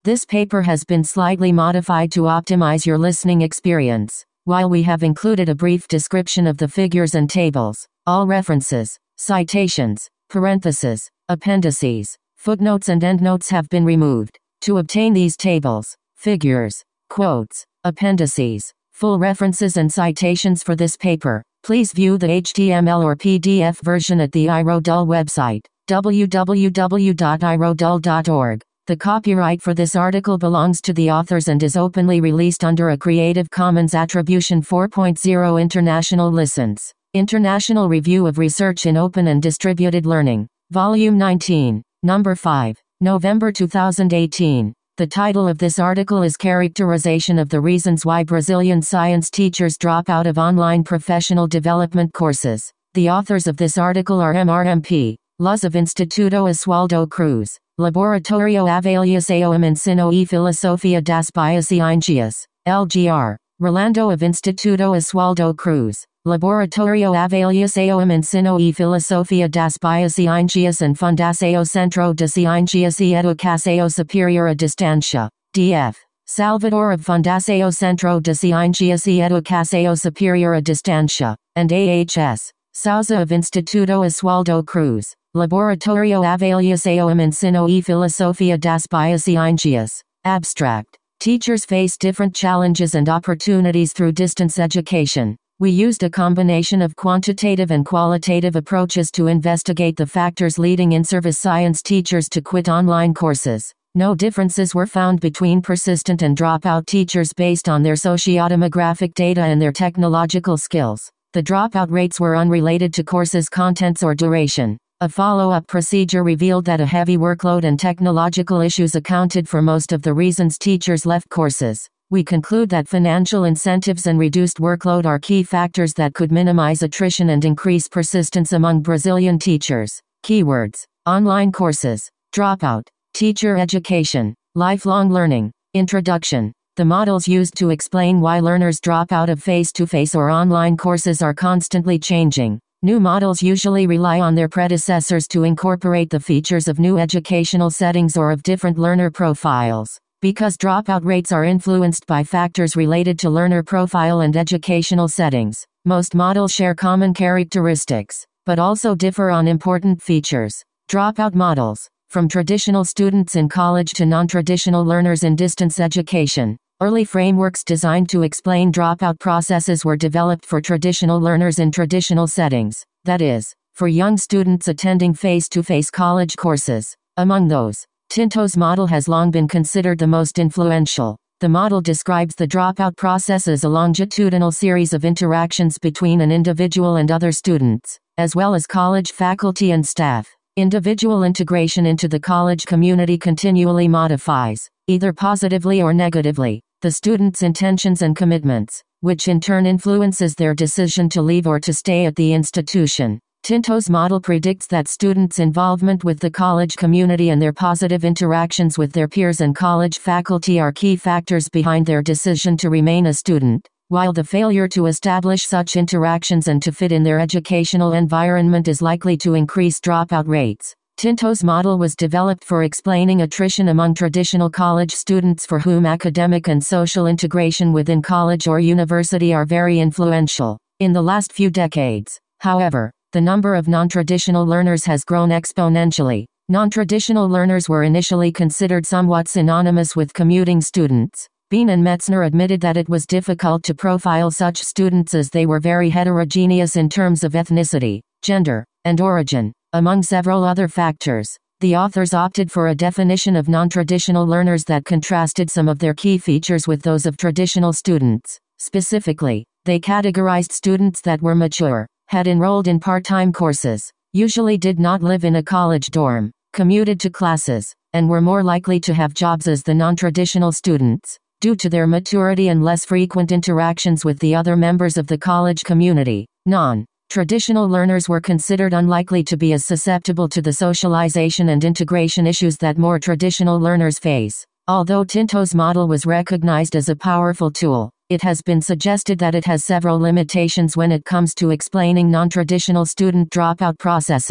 This paper has been slightly modified to optimize your listening experience. While we have included a brief description of the figures and tables, all references, citations, parentheses, appendices, footnotes and endnotes have been removed. To obtain these tables, figures, quotes, appendices, full references and citations for this paper, please view the HTML or PDF version at the iRodul website, www.irodul.org. The copyright for this article belongs to the authors and is openly released under a Creative Commons Attribution 4.0 International License. International Review of Research in Open and Distributed Learning. Volume 19, Number 5, November 2018. The title of this article is Characterization of the Reasons Why Brazilian Science Teachers Drop Out of Online Professional Development Courses. The authors of this article are MRMP, Luz of Instituto Oswaldo Cruz, Laboratório Avaliação e Ensino e Filosofia das Ciências, LGR, Rolando of Instituto Oswaldo Cruz, Laboratório Avaliação e Ensino e Filosofia das Ciências and Fundação Centro de Ciências e Educação Superior à Distância, DF, Salvador of Fundação Centro de Ciências e Educação Superior à Distância, and AHS, Souza of Instituto Oswaldo Cruz, Laboratório Avaliação e Ensino e Filosofia das Ciências. Abstract. Teachers face different challenges and opportunities through distance education. We used a combination of quantitative and qualitative approaches to investigate the factors leading in-service science teachers to quit online courses. No differences were found between persistent and dropout teachers based on their sociodemographic data and their technological skills. The dropout rates were unrelated to courses' contents or duration. A follow-up procedure revealed that a heavy workload and technological issues accounted for most of the reasons teachers left courses. We conclude that financial incentives and reduced workload are key factors that could minimize attrition and increase persistence among Brazilian teachers. Keywords: online courses, dropout, teacher education, lifelong learning. Introduction. The models used to explain why learners drop out of face-to-face or online courses are constantly changing. New models usually rely on their predecessors to incorporate the features of new educational settings or of different learner profiles. Because dropout rates are influenced by factors related to learner profile and educational settings, most models share common characteristics, but also differ on important features. Dropout models. From traditional students in college to non-traditional learners in distance education. Early frameworks designed to explain dropout processes were developed for traditional learners in traditional settings, that is, for young students attending face-to-face college courses. Among those, Tinto's model has long been considered the most influential. The model describes the dropout process as a longitudinal series of interactions between an individual and other students, as well as college faculty and staff. Individual integration into the college community continually modifies, either positively or negatively, the students' intentions and commitments, which in turn influences their decision to leave or to stay at the institution. Tinto's model predicts that students' involvement with the college community and their positive interactions with their peers and college faculty are key factors behind their decision to remain a student, while the failure to establish such interactions and to fit in their educational environment is likely to increase dropout rates. Tinto's model was developed for explaining attrition among traditional college students for whom academic and social integration within college or university are very influential. In the last few decades, however, the number of non-traditional learners has grown exponentially. Non-traditional learners were initially considered somewhat synonymous with commuting students. Bean and Metzner admitted that it was difficult to profile such students as they were very heterogeneous in terms of ethnicity, gender, and origin. Among several other factors, the authors opted for a definition of non-traditional learners that contrasted some of their key features with those of traditional students. Specifically, they categorized students that were mature, had enrolled in part-time courses, usually did not live in a college dorm, commuted to classes, and were more likely to have jobs as the non-traditional students, due to their maturity and less frequent interactions with the other members of the college community. Non-traditional learners were considered unlikely to be as susceptible to the socialization and integration issues that more traditional learners face. Although Tinto's model was recognized as a powerful tool, it has been suggested that it has several limitations when it comes to explaining non-traditional student dropout processes.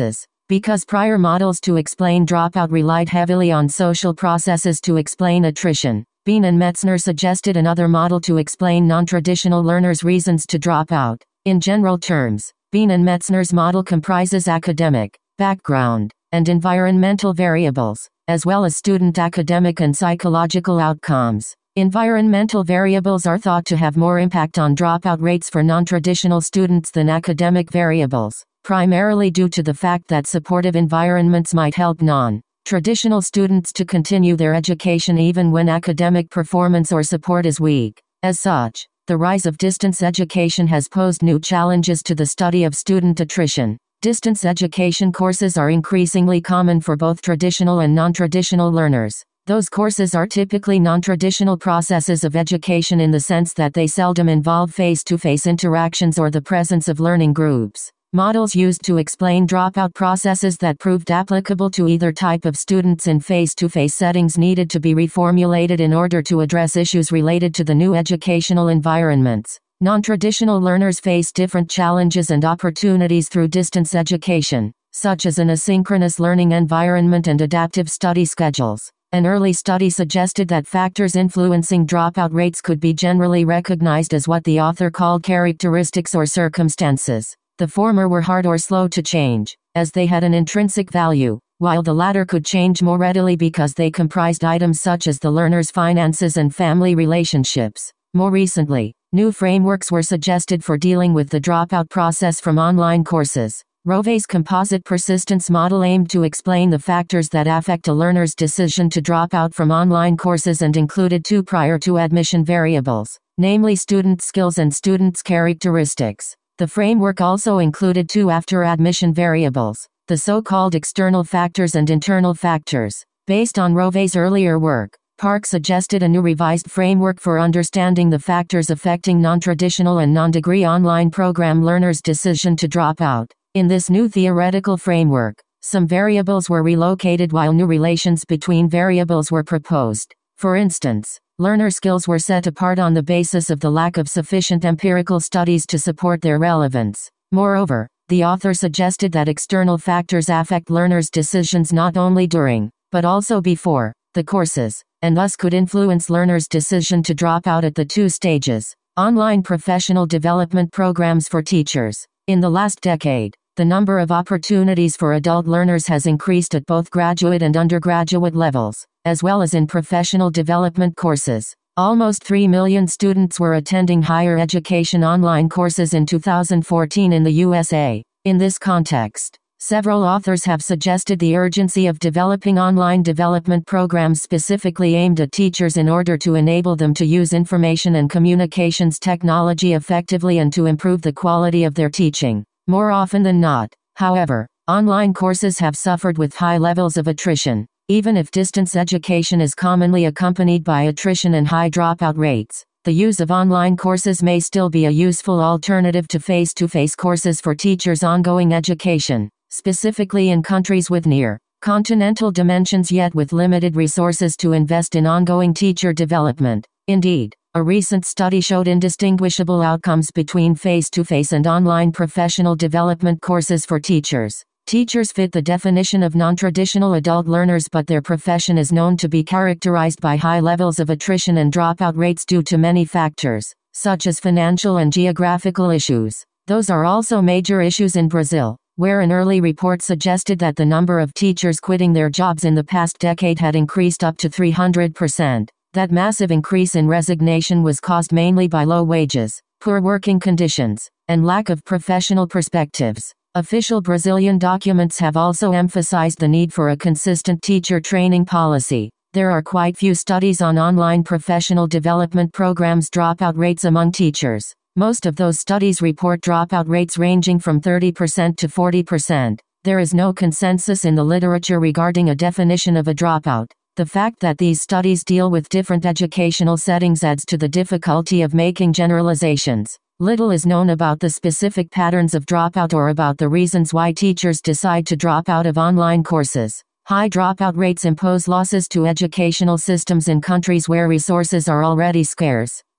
Because prior models to explain dropout relied heavily on social processes to explain attrition, Bean and Metzner suggested another model to explain non-traditional learners' reasons to drop out. In general terms, Bean and Metzner's model comprises academic, background, and environmental variables, as well as student academic and psychological outcomes. Environmental variables are thought to have more impact on dropout rates for non-traditional students than academic variables, primarily due to the fact that supportive environments might help non-traditional students to continue their education even when academic performance or support is weak. As such, the rise of distance education has posed new challenges to the study of student attrition. Distance education courses are increasingly common for both traditional and non-traditional learners. Those courses are typically non-traditional processes of education in the sense that they seldom involve face-to-face interactions or the presence of learning groups. Models used to explain dropout processes that proved applicable to either type of students in face-to-face settings needed to be reformulated in order to address issues related to the new educational environments. Non-traditional learners face different challenges and opportunities through distance education, such as an asynchronous learning environment and adaptive study schedules. An early study suggested that factors influencing dropout rates could be generally recognized as what the author called characteristics or circumstances. The former were hard or slow to change, as they had an intrinsic value, while the latter could change more readily because they comprised items such as the learner's finances and family relationships. More recently, new frameworks were suggested for dealing with the dropout process from online courses. Rove's composite persistence model aimed to explain the factors that affect a learner's decision to drop out from online courses and included two prior to admission variables, namely student skills and students' characteristics. The framework also included two after admission variables, the so-called external factors and internal factors. Based on Rove's earlier work, Park suggested a new revised framework for understanding the factors affecting non-traditional and non-degree online program learners' decision to drop out. In this new theoretical framework, some variables were relocated while new relations between variables were proposed. For instance, learner skills were set apart on the basis of the lack of sufficient empirical studies to support their relevance. Moreover, the author suggested that external factors affect learners' decisions not only during, but also before, the courses, and thus could influence learners' decision to drop out at the two stages. Online professional development programs for teachers. In the last decade, the number of opportunities for adult learners has increased at both graduate and undergraduate levels, as well as in professional development courses. Almost 3 million students were attending higher education online courses in 2014 in the USA. In this context, several authors have suggested the urgency of developing online development programs specifically aimed at teachers in order to enable them to use information and communications technology effectively and to improve the quality of their teaching. More often than not, however, online courses have suffered with high levels of attrition. Even if distance education is commonly accompanied by attrition and high dropout rates, the use of online courses may still be a useful alternative to face-to-face courses for teachers' ongoing education, specifically in countries with near-continental dimensions yet with limited resources to invest in ongoing teacher development. Indeed, a recent study showed indistinguishable outcomes between face-to-face and online professional development courses for teachers. Teachers fit the definition of non-traditional adult learners, but their profession is known to be characterized by high levels of attrition and dropout rates due to many factors, such as financial and geographical issues. Those are also major issues in Brazil, where an early report suggested that the number of teachers quitting their jobs in the past decade had increased up to 300%. That massive increase in resignation was caused mainly by low wages, poor working conditions, and lack of professional perspectives. Official Brazilian documents have also emphasized the need for a consistent teacher training policy. There are quite few studies on online professional development programs' dropout rates among teachers. Most of those studies report dropout rates ranging from 30% to 40%. There is no consensus in the literature regarding a definition of a dropout. The fact that these studies deal with different educational settings adds to the difficulty of making generalizations. Little is known about the specific patterns of dropout or about the reasons why teachers decide to drop out of online courses. High dropout rates impose losses to educational systems in countries where resources are already scarce.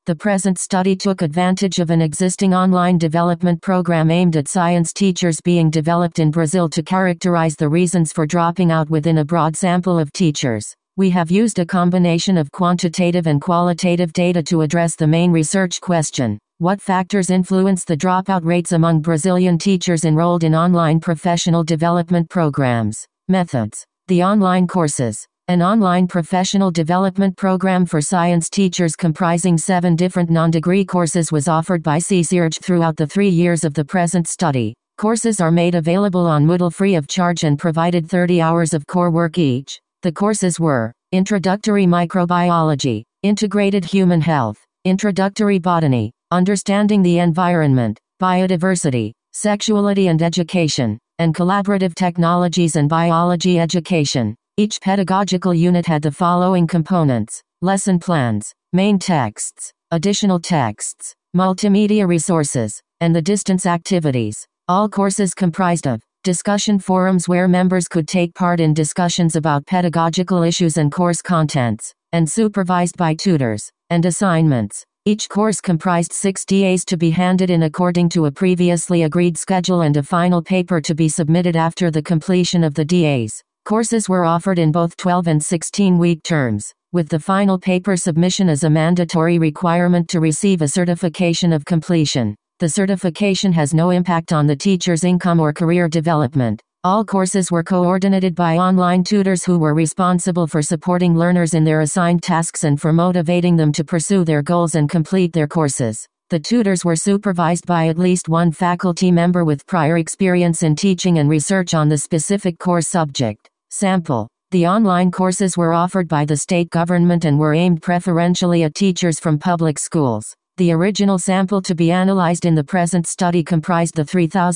The present study took advantage of an existing online development program aimed at science teachers being developed in Brazil to characterize the reasons for dropping out within a broad sample of teachers. We have used a combination of quantitative and qualitative data to address the main research question: what factors influence the dropout rates among Brazilian teachers enrolled in online professional development programs? Methods. The online courses. An online professional development program for science teachers comprising 7 different non-degree courses was offered by CCERG throughout the 3 years of the present study. Courses are made available on Moodle free of charge and provided 30 hours of core work each. The courses were: Introductory Microbiology, Integrated Human Health, Introductory Botany, Understanding the Environment, Biodiversity, Sexuality and Education, and Collaborative Technologies and Biology Education. Each pedagogical unit had the following components: lesson plans, main texts, additional texts, multimedia resources, and the distance activities. All courses comprised of discussion forums where members could take part in discussions about pedagogical issues and course contents, and supervised by tutors, and assignments. Each course comprised 6 DAs to be handed in according to a previously agreed schedule and a final paper to be submitted after the completion of the DAs. Courses were offered in both 12 and 16-week terms, with the final paper submission as a mandatory requirement to receive a certification of completion. The certification has no impact on the teacher's income or career development. All courses were coordinated by online tutors who were responsible for supporting learners in their assigned tasks and for motivating them to pursue their goals and complete their courses. The tutors were supervised by at least one faculty member with prior experience in teaching and research on the specific course subject. Sample. The online courses were offered by the state government and were aimed preferentially at teachers from public schools. The original sample to be analyzed in the present study comprised the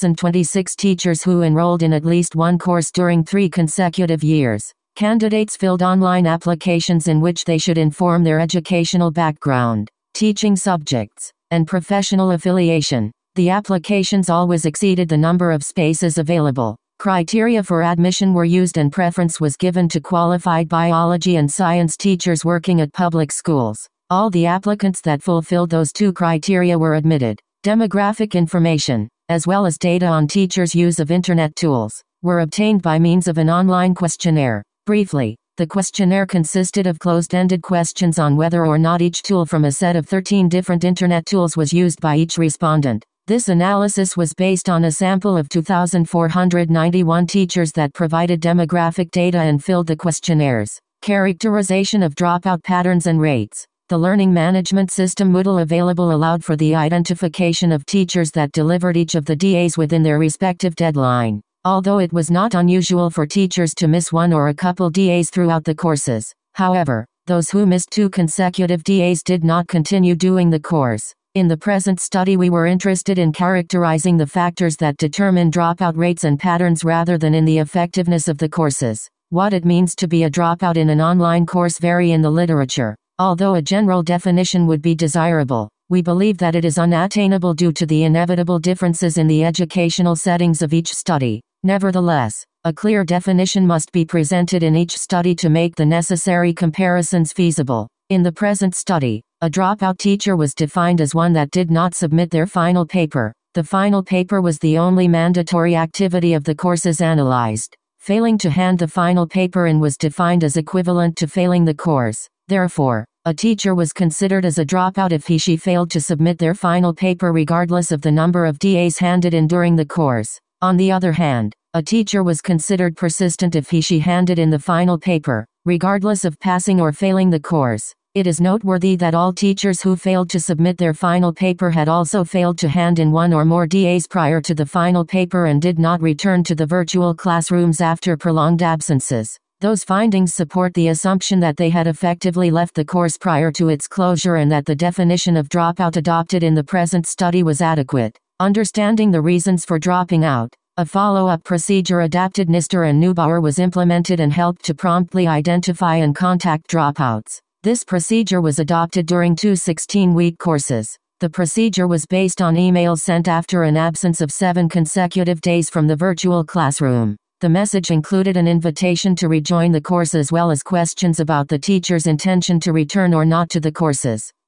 3,026 teachers who enrolled in at least one course during 3 consecutive years. Candidates filled online applications in which they should inform their educational background, teaching subjects, and professional affiliation. The applications always exceeded the number of spaces available. Criteria for admission were used and preference was given to qualified biology and science teachers working at public schools. All the applicants that fulfilled those 2 criteria were admitted. Demographic information, as well as data on teachers' use of Internet tools, were obtained by means of an online questionnaire. Briefly, the questionnaire consisted of closed-ended questions on whether or not each tool from a set of 13 different Internet tools was used by each respondent. This analysis was based on a sample of 2,491 teachers that provided demographic data and filled the questionnaires. Characterization of dropout patterns and rates. The learning management system Moodle available allowed for the identification of teachers that delivered each of the DAs within their respective deadline. Although it was not unusual for teachers to miss one or a couple DAs throughout the courses, however, those who missed 2 consecutive DAs did not continue doing the course. In the present study we were interested in characterizing the factors that determine dropout rates and patterns rather than in the effectiveness of the courses. What it means to be a dropout in an online course vary in the literature. Although a general definition would be desirable, we believe that it is unattainable due to the inevitable differences in the educational settings of each study. Nevertheless, a clear definition must be presented in each study to make the necessary comparisons feasible. In the present study, a dropout teacher was defined as one that did not submit their final paper. The final paper was the only mandatory activity of the courses analyzed. Failing to hand the final paper in was defined as equivalent to failing the course. Therefore, a teacher was considered as a dropout if he/she failed to submit their final paper regardless of the number of DAs handed in during the course. On the other hand, a teacher was considered persistent if he/she handed in the final paper, regardless of passing or failing the course. It is noteworthy that all teachers who failed to submit their final paper had also failed to hand in one or more DAs prior to the final paper and did not return to the virtual classrooms after prolonged absences. Those findings support the assumption that they had effectively left the course prior to its closure and that the definition of dropout adopted in the present study was adequate. Understanding the reasons for dropping out. A follow-up procedure adapted Nister and Neubauer was implemented and helped to promptly identify and contact dropouts. This procedure was adopted during 2 16-week courses. The procedure was based on emails sent after an absence of 7 consecutive days from the virtual classroom. The message included an invitation to rejoin the course as well as questions about the teacher's intention to return or not to the courses.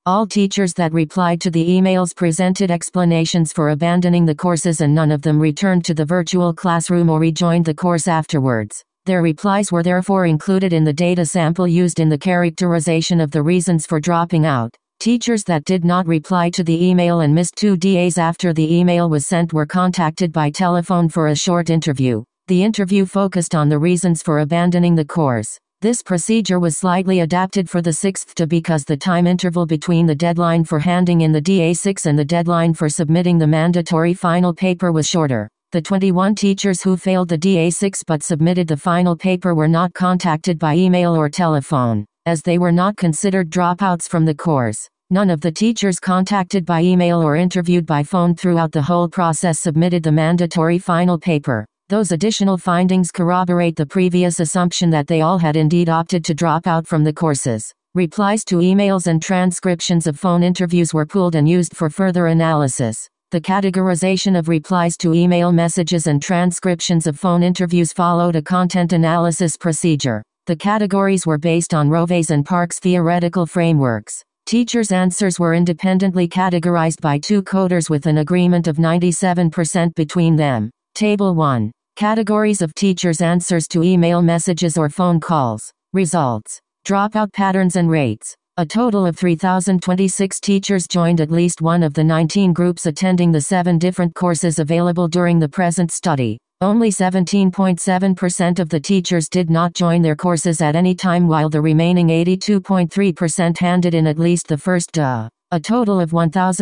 All teachers that replied to the emails presented explanations for abandoning the courses, and none of them returned to the virtual classroom or rejoined the course afterwards. Their replies were therefore included in the data sample used in the characterization of the reasons for dropping out. Teachers that did not reply to the email and missed 2 days after the email was sent were contacted by telephone for a short interview. The interview focused on the reasons for abandoning the course. This procedure was slightly adapted for the 6th DA because the time interval between the deadline for handing in the DA6 and the deadline for submitting the mandatory final paper was shorter. The 21 teachers who failed the DA6 but submitted the final paper were not contacted by email or telephone, as they were not considered dropouts from the course. None of the teachers contacted by email or interviewed by phone throughout the whole process submitted the mandatory final paper. Those additional findings corroborate the previous assumption that they all had indeed opted to drop out from the courses. Replies to emails and transcriptions of phone interviews were pooled and used for further analysis. The categorization of replies to email messages and transcriptions of phone interviews followed a content analysis procedure. The categories were based on Rove's and Park's theoretical frameworks. Teachers' answers were independently categorized by 2 coders with an agreement of 97% between them. Table 1. Categories of teachers' answers to email messages or phone calls. Results. Dropout patterns and rates. A total of 3,026 teachers joined at least one of the 19 groups attending the 7 different courses available during the present study. Only 17.7% of the teachers did not join their courses at any time, while the remaining 82.3% handed in at least the first DA. A total of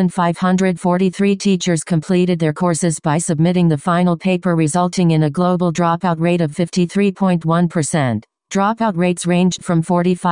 1,543 teachers completed their courses by submitting the final paper, resulting in a global dropout rate of 53.1%. Dropout rates ranged from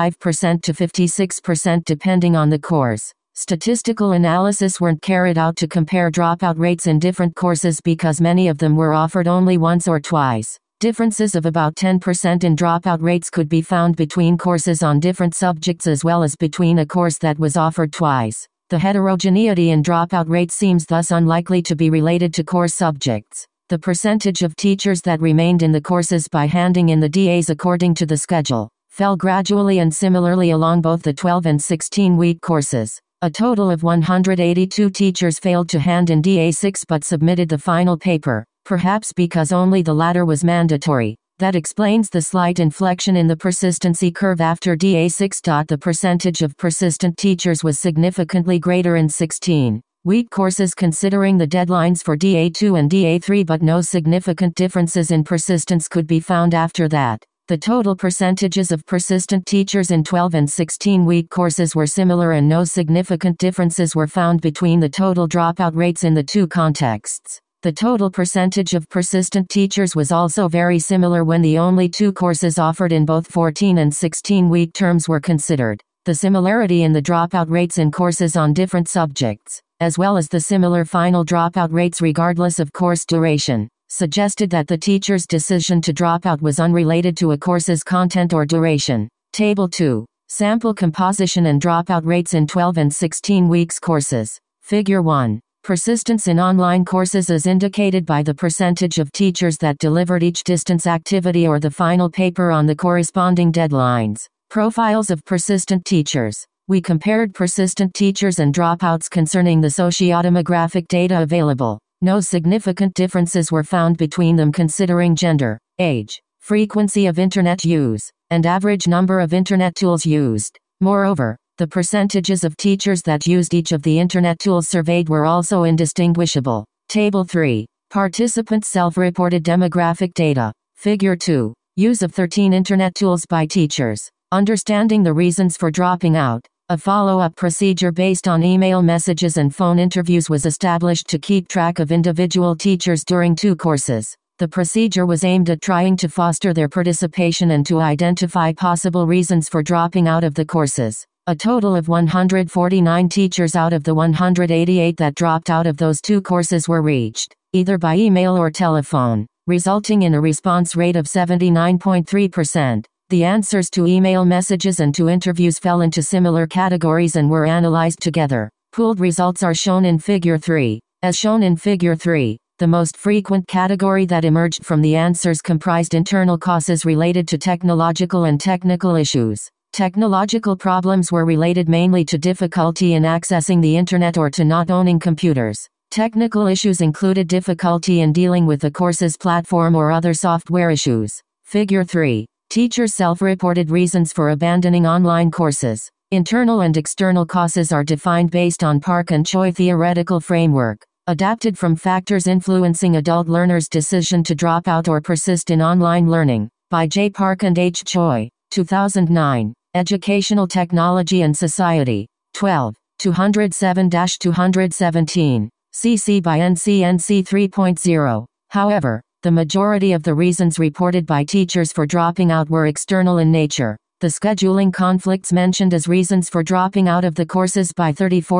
45% to 56% depending on the course. Statistical analysis weren't carried out to compare dropout rates in different courses because many of them were offered only once or twice. Differences of about 10% in dropout rates could be found between courses on different subjects as well as between a course that was offered twice. The heterogeneity in dropout rates seems thus unlikely to be related to course subjects. The percentage of teachers that remained in the courses by handing in the DAs according to the schedule fell gradually and similarly along both the 12 and 16-week courses. A total of 182 teachers failed to hand in DA6 but submitted the final paper, perhaps because only the latter was mandatory. That explains the slight inflection in the persistency curve after DA6. The percentage of persistent teachers was significantly greater in 16-week courses considering the deadlines for DA2 and DA3, but no significant differences in persistence could be found after that. The total percentages of persistent teachers in 12 and 16-week courses were similar and no significant differences were found between the total dropout rates in the 2 contexts. The total percentage of persistent teachers was also very similar when the only 2 courses offered in both 14 and 16-week terms were considered. The similarity in the dropout rates in courses on different subjects, as well as the similar final dropout rates regardless of course duration, suggested that the teacher's decision to drop out was unrelated to a course's content or duration. Table 2. Sample composition and dropout rates in 12 and 16 weeks courses. Figure 1. Persistence in online courses is indicated by the percentage of teachers that delivered each distance activity or the final paper on the corresponding deadlines. Profiles of persistent teachers. We compared persistent teachers and dropouts concerning the sociodemographic data available. No significant differences were found between them considering gender, age, frequency of Internet use, and average number of Internet tools used. Moreover, the percentages of teachers that used each of the Internet tools surveyed were also indistinguishable. Table 3. Participant self-reported demographic data. Figure 2. Use of 13 Internet tools by teachers. Understanding the reasons for dropping out. A follow-up procedure based on email messages and phone interviews was established to keep track of individual teachers during 2 courses. The procedure was aimed at trying to foster their participation and to identify possible reasons for dropping out of the courses. A total of 149 teachers out of the 188 that dropped out of those 2 courses were reached, either by email or telephone, resulting in a response rate of 79.3%. The answers to email messages and to interviews fell into similar categories and were analyzed together. Pooled results are shown in Figure 3. As shown in Figure 3, the most frequent category that emerged from the answers comprised internal causes related to technological and technical issues. Technological problems were related mainly to difficulty in accessing the internet or to not owning computers. Technical issues included difficulty in dealing with the course's platform or other software issues. Figure 3. Teachers' self-reported reasons for abandoning online courses. Internal and external causes are defined based on Park and Choi theoretical framework, adapted from factors influencing adult learners' decision to drop out or persist in online learning, by J. Park and H. Choi, 2009. Educational Technology and Society. 12. 207-217. CC by NCNC 3.0. However, the majority of the reasons reported by teachers for dropping out were external in nature. The scheduling conflicts mentioned as reasons for dropping out of the courses by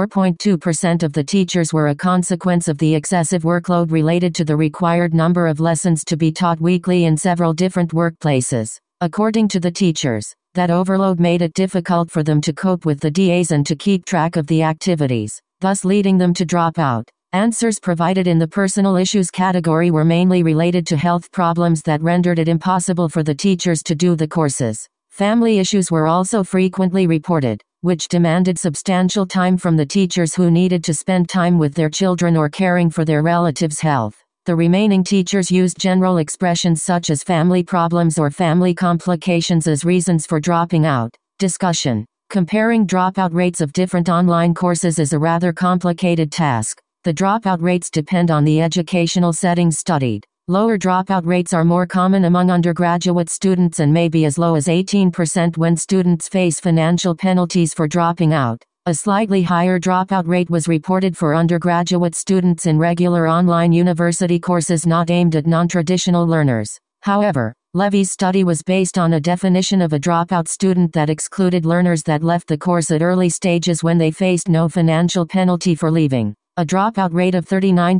34.2% of the teachers were a consequence of the excessive workload related to the required number of lessons to be taught weekly in several different workplaces. According to the teachers, that overload made it difficult for them to cope with the DAs and to keep track of the activities, thus leading them to drop out. Answers provided in the personal issues category were mainly related to health problems that rendered it impossible for the teachers to do the courses. Family issues were also frequently reported, which demanded substantial time from the teachers who needed to spend time with their children or caring for their relatives' health. The remaining teachers used general expressions such as family problems or family complications as reasons for dropping out. Discussion. Comparing dropout rates of different online courses is a rather complicated task. The dropout rates depend on the educational settings studied. Lower dropout rates are more common among undergraduate students and may be as low as 18% when students face financial penalties for dropping out. A slightly higher dropout rate was reported for undergraduate students in regular online university courses not aimed at non-traditional learners. However, Levy's study was based on a definition of a dropout student that excluded learners that left the course at early stages when they faced no financial penalty for leaving. A dropout rate of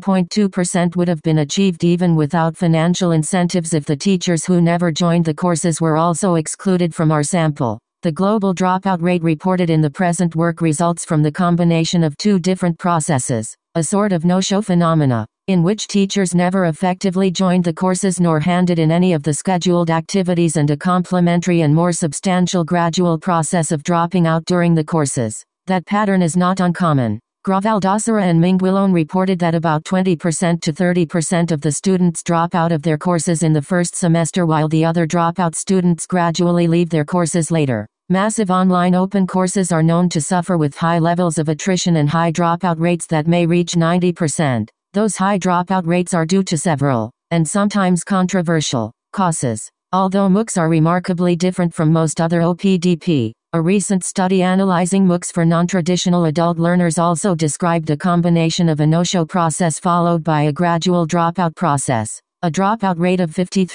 39.2% would have been achieved even without financial incentives if the teachers who never joined the courses were also excluded from our sample. The global dropout rate reported in the present work results from the combination of two different processes, a sort of no-show phenomena, in which teachers never effectively joined the courses nor handed in any of the scheduled activities, and a complementary and more substantial gradual process of dropping out during the courses. That pattern is not uncommon. Gravaldasara and Minguilone reported that about 20% to 30% of the students drop out of their courses in the first semester, while the other dropout students gradually leave their courses later. Massive online open courses are known to suffer with high levels of attrition and high dropout rates that may reach 90%. Those high dropout rates are due to several, and sometimes controversial, causes. Although MOOCs are remarkably different from most other OPDP, a recent study analyzing MOOCs for non-traditional adult learners also described a combination of a no-show process followed by a gradual dropout process. A dropout rate of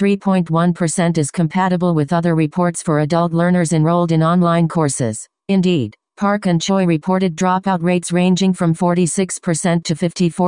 53.1% is compatible with other reports for adult learners enrolled in online courses. Indeed, Park and Choi reported dropout rates ranging from 46% to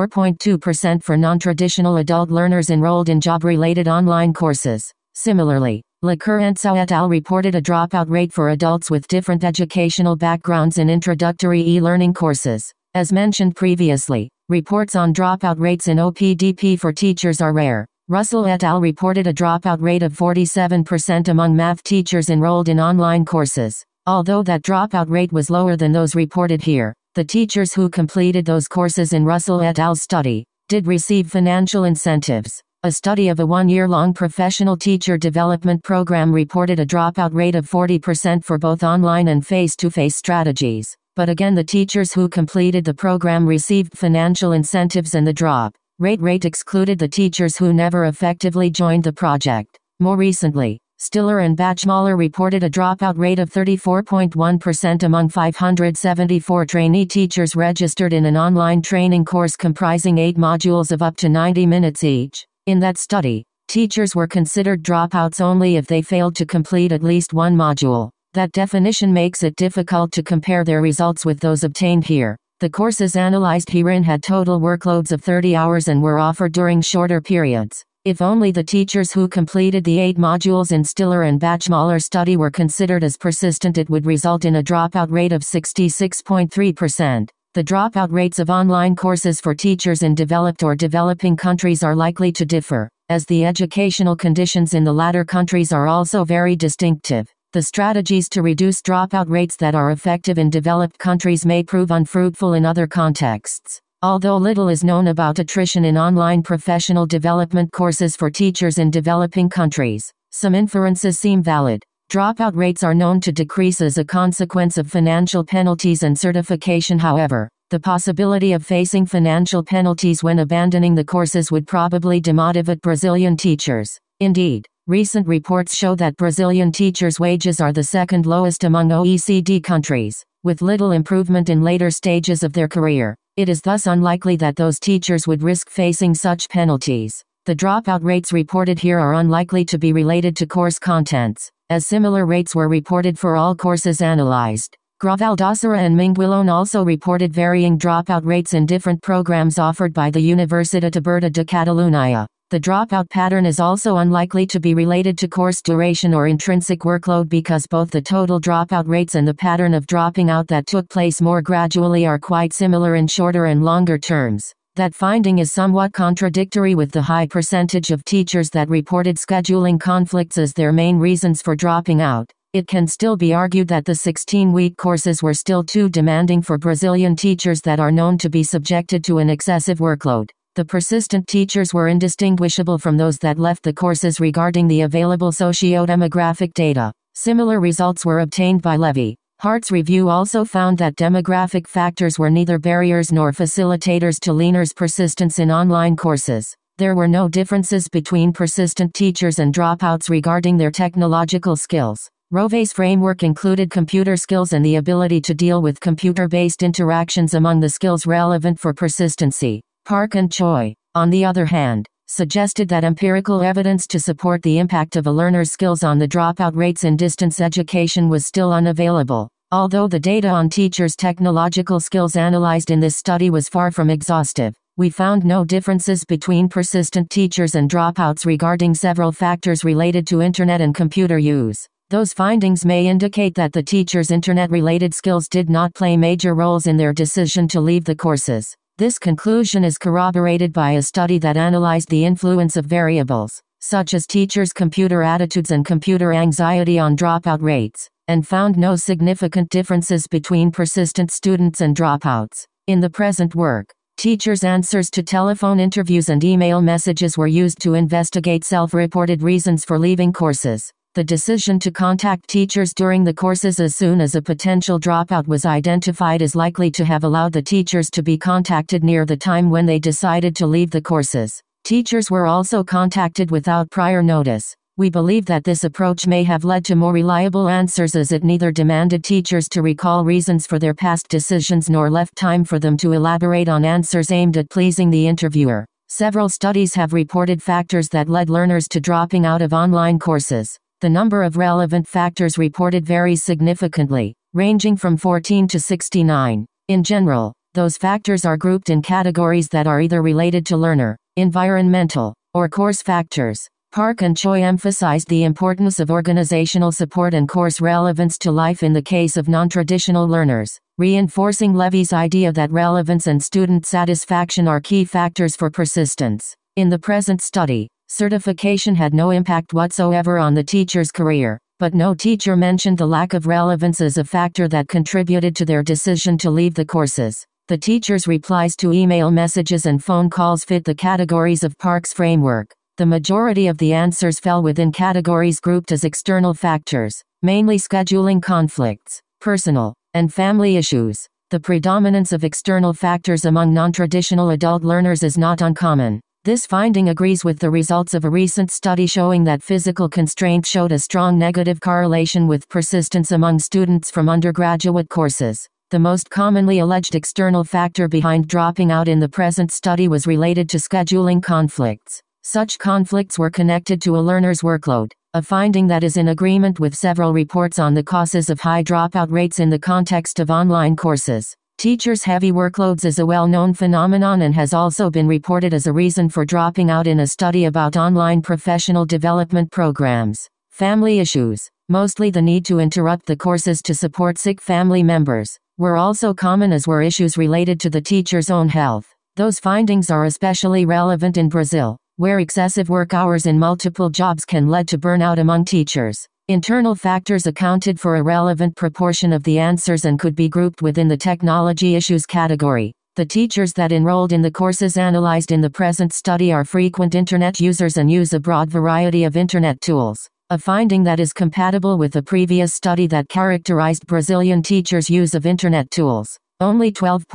54.2% for non-traditional adult learners enrolled in job-related online courses. Similarly, Lacour and Tsao et al. Reported a dropout rate for adults with different educational backgrounds in introductory e-learning courses. As mentioned previously, reports on dropout rates in OPDP for teachers are rare. Russell et al. Reported a dropout rate of 47% among math teachers enrolled in online courses. Although that dropout rate was lower than those reported here, the teachers who completed those courses in Russell et al.'s study did receive financial incentives. A study of a one-year-long professional teacher development program reported a dropout rate of 40% for both online and face-to-face strategies. But again, the teachers who completed the program received financial incentives, and the drop rate excluded the teachers who never effectively joined the project. More recently, Stiller and Bachmaler reported a dropout rate of 34.1% among 574 trainee teachers registered in an online training course comprising 8 modules of up to 90 minutes each. In that study, teachers were considered dropouts only if they failed to complete at least one module. That definition makes it difficult to compare their results with those obtained here. The courses analyzed herein had total workloads of 30 hours and were offered during shorter periods. If only the teachers who completed the 8 modules in Stiller and Bachmaler study were considered as persistent, it would result in a dropout rate of 66.3%. The dropout rates of online courses for teachers in developed or developing countries are likely to differ, as the educational conditions in the latter countries are also very distinctive. The strategies to reduce dropout rates that are effective in developed countries may prove unfruitful in other contexts. Although little is known about attrition in online professional development courses for teachers in developing countries, some inferences seem valid. Dropout rates are known to decrease as a consequence of financial penalties and certification. However, the possibility of facing financial penalties when abandoning the courses would probably demotivate Brazilian teachers. Indeed, recent reports show that Brazilian teachers' wages are the second lowest among OECD countries, with little improvement in later stages of their career. It is thus unlikely that those teachers would risk facing such penalties. The dropout rates reported here are unlikely to be related to course contents, as similar rates were reported for all courses analyzed. Gravaldacera and Minguilón also reported varying dropout rates in different programs offered by the Universitat Oberta de Catalunya. The dropout pattern is also unlikely to be related to course duration or intrinsic workload because both the total dropout rates and the pattern of dropping out that took place more gradually are quite similar in shorter and longer terms. That finding is somewhat contradictory with the high percentage of teachers that reported scheduling conflicts as their main reasons for dropping out. It can still be argued that the 16-week courses were still too demanding for Brazilian teachers that are known to be subjected to an excessive workload. The persistent teachers were indistinguishable from those that left the courses regarding the available socio-demographic data. Similar results were obtained by Levy. Hart's review also found that demographic factors were neither barriers nor facilitators to learners' persistence in online courses. There were no differences between persistent teachers and dropouts regarding their technological skills. Rove's framework included computer skills and the ability to deal with computer-based interactions among the skills relevant for persistency. Park and Choi, on the other hand, suggested that empirical evidence to support the impact of a learner's skills on the dropout rates in distance education was still unavailable. Although the data on teachers' technological skills analyzed in this study was far from exhaustive, we found no differences between persistent teachers and dropouts regarding several factors related to internet and computer use. Those findings may indicate that the teachers' internet-related skills did not play major roles in their decision to leave the courses. This conclusion is corroborated by a study that analyzed the influence of variables, such as teachers' computer attitudes and computer anxiety on dropout rates, and found no significant differences between persistent students and dropouts. In the present work, teachers' answers to telephone interviews and email messages were used to investigate self-reported reasons for leaving courses. The decision to contact teachers during the courses as soon as a potential dropout was identified is likely to have allowed the teachers to be contacted near the time when they decided to leave the courses. Teachers were also contacted without prior notice. We believe that this approach may have led to more reliable answers as it neither demanded teachers to recall reasons for their past decisions nor left time for them to elaborate on answers aimed at pleasing the interviewer. Several studies have reported factors that led learners to dropping out of online courses. The number of relevant factors reported varies significantly, ranging from 14 to 69. In general, those factors are grouped in categories that are either related to learner, environmental, or course factors. Park and Choi emphasized the importance of organizational support and course relevance to life in the case of non-traditional learners, reinforcing Levy's idea that relevance and student satisfaction are key factors for persistence. In the present study, certification had no impact whatsoever on the teacher's career, but no teacher mentioned the lack of relevance as a factor that contributed to their decision to leave the courses. The teacher's replies to email messages and phone calls fit the categories of Park's framework. The majority of the answers fell within categories grouped as external factors, mainly scheduling conflicts, personal, and family issues. The predominance of external factors among non-traditional adult learners is not uncommon. This finding agrees with the results of a recent study showing that physical constraints showed a strong negative correlation with persistence among students from undergraduate courses. The most commonly alleged external factor behind dropping out in the present study was related to scheduling conflicts. Such conflicts were connected to a learner's workload, a finding that is in agreement with several reports on the causes of high dropout rates in the context of online courses. Teachers' heavy workloads is a well-known phenomenon and has also been reported as a reason for dropping out in a study about online professional development programs. Family issues, mostly the need to interrupt the courses to support sick family members, were also common, as were issues related to the teacher's own health. Those findings are especially relevant in Brazil, where excessive work hours in multiple jobs can lead to burnout among teachers. Internal factors accounted for a relevant proportion of the answers and could be grouped within the technology issues category. The teachers that enrolled in the courses analyzed in the present study are frequent Internet users and use a broad variety of Internet tools, a finding that is compatible with a previous study that characterized Brazilian teachers' use of Internet tools. Only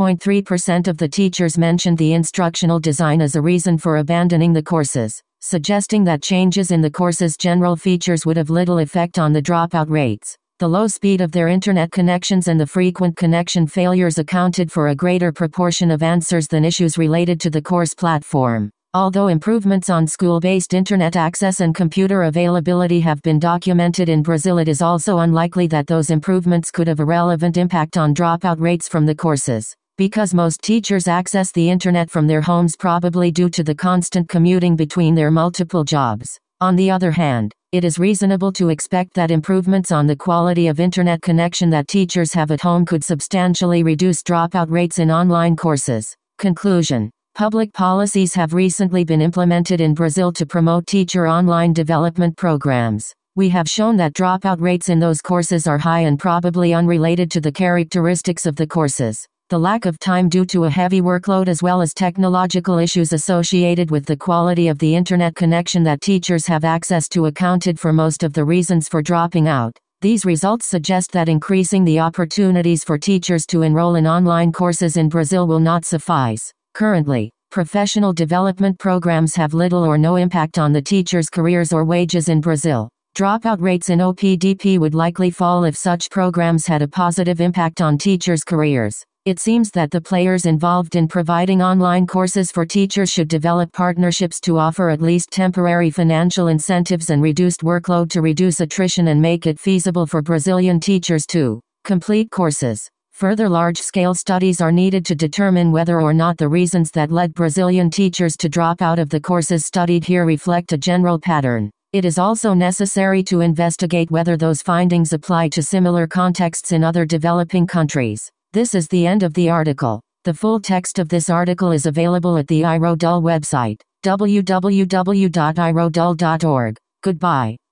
12.3% of the teachers mentioned the instructional design as a reason for abandoning the courses, suggesting that changes in the course's general features would have little effect on the dropout rates. The low speed of their internet connections and the frequent connection failures accounted for a greater proportion of answers than issues related to the course platform. Although improvements on school-based internet access and computer availability have been documented in Brazil, it is also unlikely that those improvements could have a relevant impact on dropout rates from the courses, because most teachers access the internet from their homes, probably due to the constant commuting between their multiple jobs. On the other hand, it is reasonable to expect that improvements on the quality of internet connection that teachers have at home could substantially reduce dropout rates in online courses. Conclusion: public policies have recently been implemented in Brazil to promote teacher online development programs. We have shown that dropout rates in those courses are high and probably unrelated to the characteristics of the courses. The lack of time due to a heavy workload as well as technological issues associated with the quality of the internet connection that teachers have access to accounted for most of the reasons for dropping out. These results suggest that increasing the opportunities for teachers to enroll in online courses in Brazil will not suffice. Currently, professional development programs have little or no impact on the teachers' careers or wages in Brazil. Dropout rates in OPDP would likely fall if such programs had a positive impact on teachers' careers. It seems that the players involved in providing online courses for teachers should develop partnerships to offer at least temporary financial incentives and reduced workload to reduce attrition and make it feasible for Brazilian teachers to complete courses. Further large-scale studies are needed to determine whether or not the reasons that led Brazilian teachers to drop out of the courses studied here reflect a general pattern. It is also necessary to investigate whether those findings apply to similar contexts in other developing countries. This is the end of the article. The full text of this article is available at the iRodul website, www.irodul.org. Goodbye.